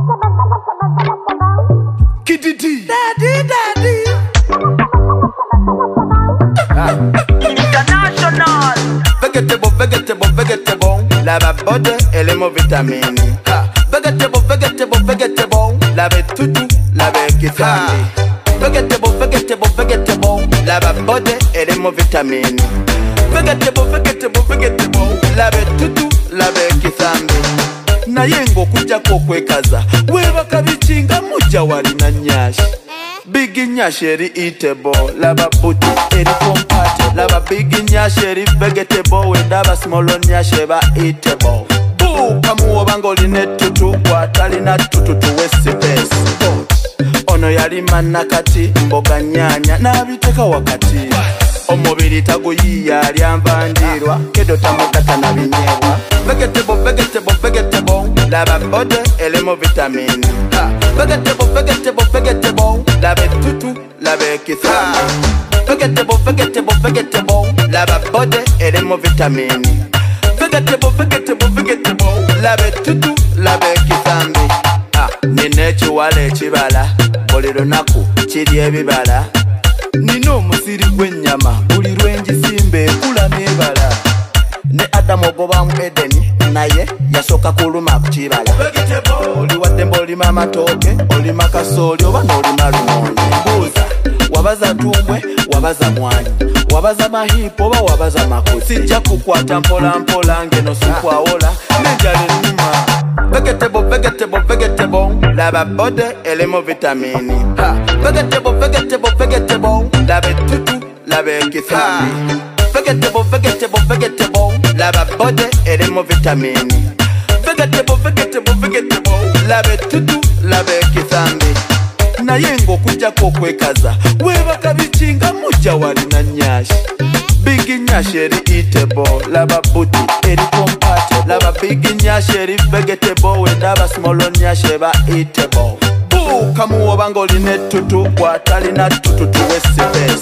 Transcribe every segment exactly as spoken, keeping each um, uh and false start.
Kididi Daddy, daddy International Vegetable, vegetable, vegetable Lava bode, elemo vitamini Vegetable, vegetable, vegetable Lave tutu, lave kisami Vegetable, vegetable, vegetable Lava bode, elemo vitamini Vegetable, vegetable, vegetable Lave tutu, lave kisami Naye ng'okujja kw'okwekaza weebaka bichinga mujja wali na nyashi Big nyashi eri eatable laba buti eri kompate laba big nyashi eri vegetable wendaba small nyashi eba eatable buuka muwoba ng'olina ettutu bw'atalina ttutu tuwe space ono yali mannakati mboga nnyanya n'abiteeka wakati omubiri taguyiya alyanva ndirwa kedo tamugata na binyeebwa vegetable vegetable vegetable laba bode elemo vitamini vegetable vegetable vegetable laba tutu laba kisami vegetable vegetable vegetable laba bode elemo vitamini vegetable vegetable vegetable laba tutu laba kisami nina ekiwala ekibala buli lunaku kiri ebibala nina omusiri gw'ennyama buli lwenjisimba ekula n'ebala ne Adamu ogobamu Edeni naye yasooka kuluma ku kibala oli wadde mb'olima amatooke olima kasooli oba n'olima lumonde mbuuza wabaza tumbwe wabaza mwanyi wabaza mahiipu oba wabaza makuzi sijja kukwata mpola mpola ngeno sikwawola n'enjala ennuma vegetable vegetable vegetable laba bode elemo vitamini vegetable vegetable vegetable laba tutu laba kisami vegetable vegetable vegetable laba bode elemo vitamini vegetable vegetable vegetable laba tutu laba kisami naye ng'okujja kw'okwekaza weebaka bichinga mujja wali na nyashi Big nyashi eri eatable laba buti eri kompate laba big nyashi eri vegetable wendaba small nyashi eba eatable buuka muwoba ng'olina ettutu bw'atalina ttutu tuwe space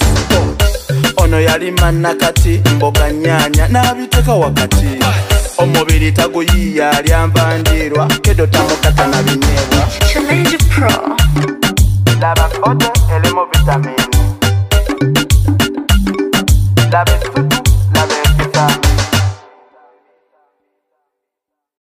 ono yali mannakati mboga nnyanya n'abiteeka wakati omubiri taguyiya alyanva ndirwa kedo tamugata na binyeebwa Challenge Pro laba bode elemo vitamini laba